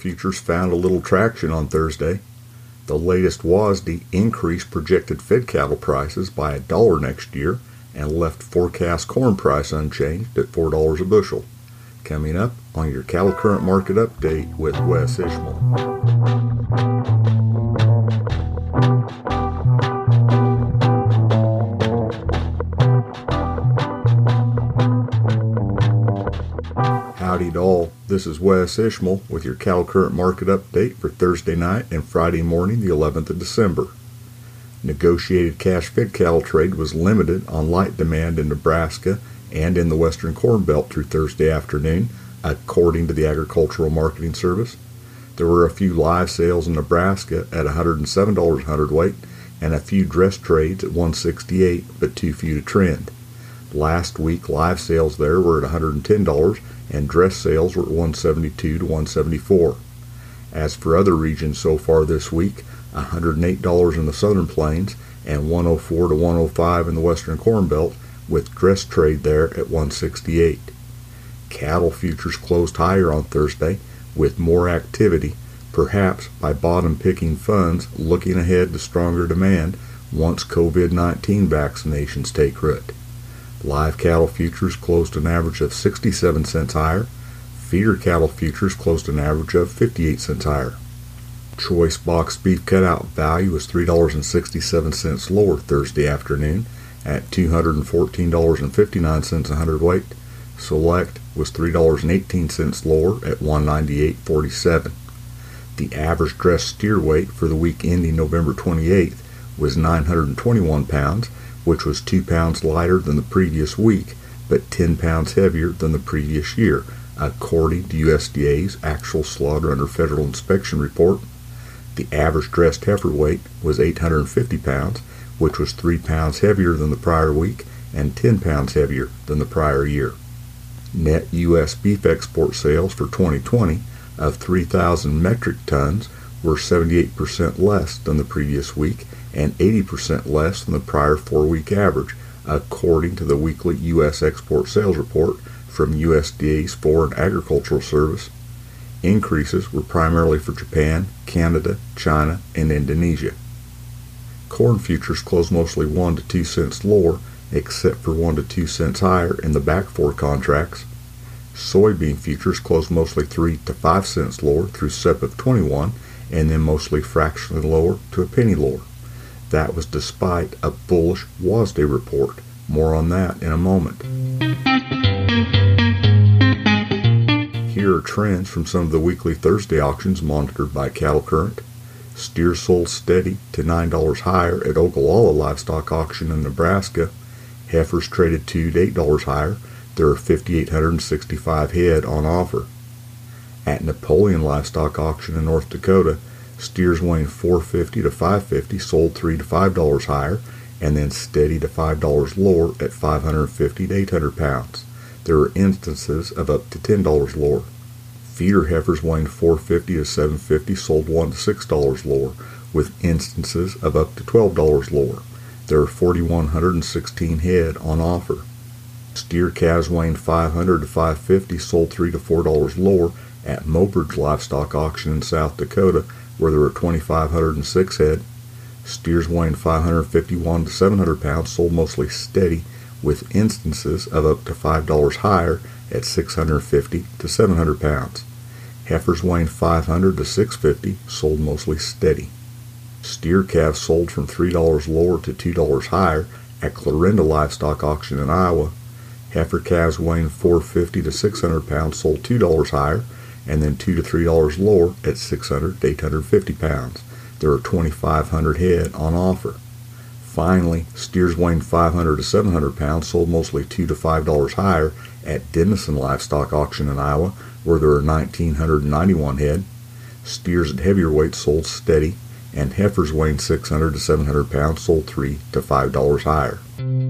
futures found a little traction on Thursday. The latest WASDE increased projected fed cattle prices by $1 next year and left forecast corn price unchanged at $4 a bushel. Coming up on your Cattle Current Market Update with Wes Ishmael. Howdy to all, this is Wes Ishmael with your Cattle Current Market Update for Thursday night and Friday morning, the 11th of December. Negotiated cash fed cattle trade was limited on light demand in Nebraska and in the Western Corn Belt through Thursday afternoon, according to the Agricultural Marketing Service. There were a few live sales in Nebraska at $107 a hundredweight and a few dress trades at $168, but too few to trend. Last week, live sales there were at $110 and dress sales were at $172 to $174. As for other regions so far this week, $108 in the Southern Plains and $104 to $105 in the Western Corn Belt, with dress trade there at $168. Cattle futures closed higher on Thursday with more activity, perhaps by bottom-picking funds looking ahead to stronger demand once COVID-19 vaccinations take root. Live cattle futures closed an average of 67 cents higher. Feeder cattle futures closed an average of 58 cents higher. Choice box beef cutout value was $3.67 lower Thursday afternoon at $214.59 a hundredweight. Select was $3.18 lower at $198.47. The average dress steer weight for the week ending November 28th was 921 pounds, which was 2 pounds lighter than the previous week, but 10 pounds heavier than the previous year, according to USDA's actual slaughter under federal inspection report. The average dressed heifer weight was 850 pounds, which was 3 pounds heavier than the prior week and 10 pounds heavier than the prior year. Net U.S. beef export sales for 2020 of 3,000 metric tons were 78% less than the previous week and 80% less than the prior 4-week average, according to the weekly U.S. export sales report from USDA's Foreign Agricultural Service. Increases were primarily for Japan, Canada, China, and Indonesia. Corn futures closed mostly 1 to 2 cents lower, except for 1 to 2 cents higher in the back 4 contracts. Soybean futures closed mostly 3 to 5 cents lower through SEP of 21, and then mostly fractionally lower to a penny lower. That was despite a bullish WASDE report. More on that in a moment. Here are trends from some of the weekly Thursday auctions monitored by Cattle Current. Steers sold steady to $9 higher at Ogallala Livestock Auction in Nebraska. Heifers traded $2 to $8 higher. There are 5,865 head on offer. At Napoleon Livestock Auction in North Dakota, steers weighing $450 to $550 sold $3 to $5 higher, and then steady to $5 lower at 550 to 800 pounds. There are instances of up to $10 lower. Feeder heifers weighing $450 to $750 sold $1 to $6 lower, with instances of up to $12 lower. There are 4,116 head on offer. Steer calves weighing $500 to $550 sold $3 to $4 lower at Mobridge Livestock Auction in South Dakota, where there were 2,506 head. Steers weighing 551 to 700 pounds sold mostly steady, with instances of up to $5 higher at 650 to 700 pounds. Heifers weighing 500 to 650 sold mostly steady. Steer calves sold from $3 lower to $2 higher at Clarinda Livestock Auction in Iowa. Heifer calves weighing 450 to 600 pounds sold $2 higher, and then $2 to $3 lower at 600 to 850 pounds. There are 2,500 head on offer. Finally, steers weighing 500 to 700 pounds sold mostly $2 to $5 higher at Denison Livestock Auction in Iowa, where there are 1,991 head. Steers at heavier weights sold steady, and heifers weighing 600 to 700 pounds sold $3 to $5 higher.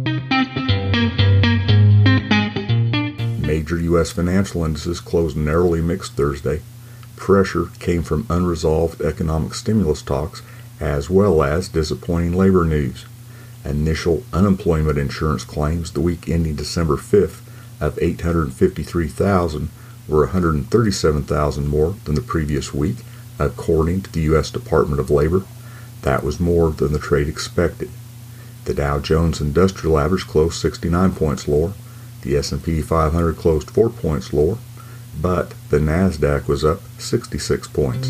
Major U.S. financial indices closed narrowly mixed Thursday. Pressure came from unresolved economic stimulus talks as well as disappointing labor news. Initial unemployment insurance claims the week ending December 5th of 853,000 were 137,000 more than the previous week, according to the U.S. Department of Labor. That was more than the trade expected. The Dow Jones Industrial Average closed 69 points lower. The S&P 500 closed 4 points lower, but the NASDAQ was up 66 points.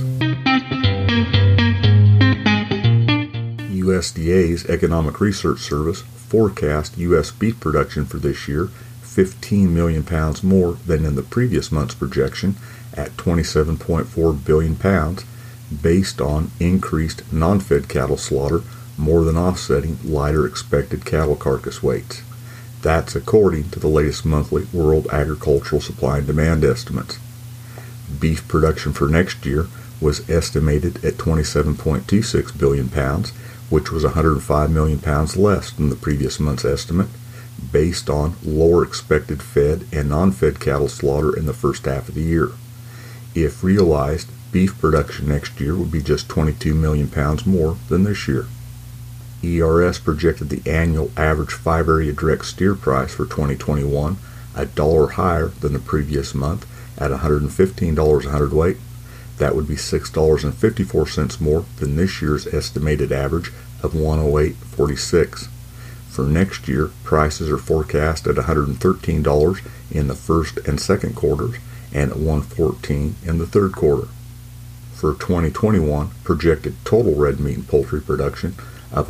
USDA's Economic Research Service forecast U.S. beef production for this year 15 million pounds more than in the previous month's projection at 27.4 billion pounds, based on increased non-fed cattle slaughter, more than offsetting lighter expected cattle carcass weights. That's according to the latest monthly World Agricultural Supply and Demand estimates. Beef production for next year was estimated at 27.26 billion pounds, which was 105 million pounds less than the previous month's estimate, based on lower expected fed and non-fed cattle slaughter in the first half of the year. If realized, beef production next year would be just 22 million pounds more than this year. ERS projected the annual average 5-area direct steer price for 2021 $1 higher than the previous month at $115 a hundredweight. That would be $6.54 more than this year's estimated average of $108.46. For next year, prices are forecast at $113 in the first and second quarters and at $114 in the third quarter. For 2021, projected total red meat and poultry production of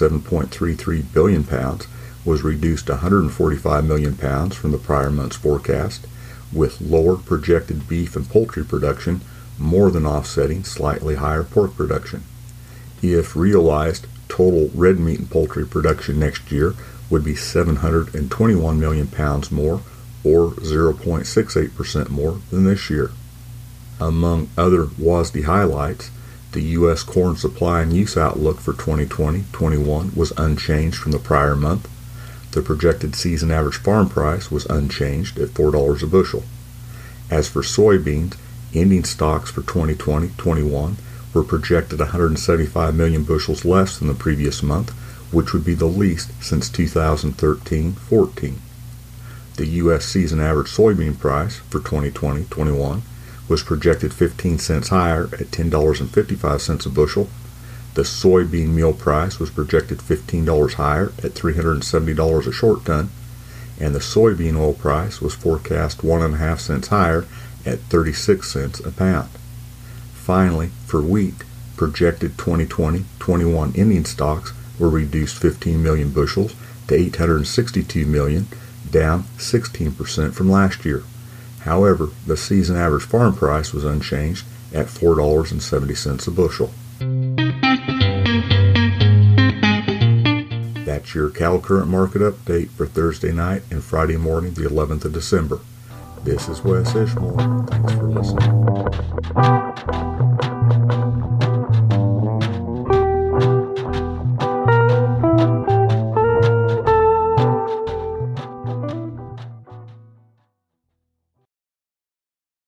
107.33 billion pounds was reduced to 145 million pounds from the prior month's forecast, with lower projected beef and poultry production more than offsetting slightly higher pork production. If realized, total red meat and poultry production next year would be 721 million pounds more, or 0.68% more than this year. Among other WASDE highlights, the U.S. corn supply and use outlook for 2020-21 was unchanged from the prior month. The projected season average farm price was unchanged at $4 a bushel. As for soybeans, ending stocks for 2020-21 were projected 175 million bushels less than the previous month, which would be the least since 2013-14. The U.S. season average soybean price for 2020-21 was projected 15 cents higher at $10.55 a bushel. The soybean meal price was projected $15 higher at $370 a short ton, and the soybean oil price was forecast 1.5 cents higher at 36 cents a pound. Finally, for wheat, projected 2020-21 ending stocks were reduced 15 million bushels to 862 million, down 16% from last year. However, the season average farm price was unchanged at $4.70 a bushel. That's your Cattle Current Market Update for Thursday night and Friday morning, the 11th of December. This is Wes Ishmore. Thanks for listening.